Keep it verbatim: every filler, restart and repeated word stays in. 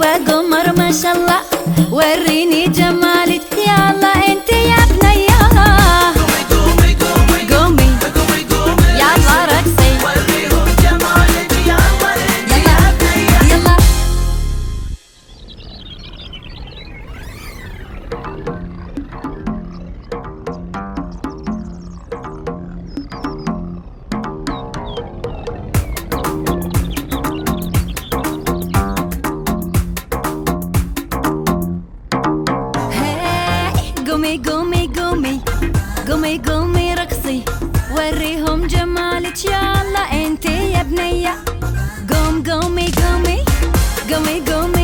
حلوة قمر ما شاء الله، وريني جمالك يلا انت يا بنية. قومي قومي قومي قومي قومي يلا رقصي، وريهم جمالك يلا انت يا بنية. يلا قومي قومي قومي قومي قومي رقصي، وريهم جمالك يلا انت يا بنية. قوم قومي قومي قومي قومي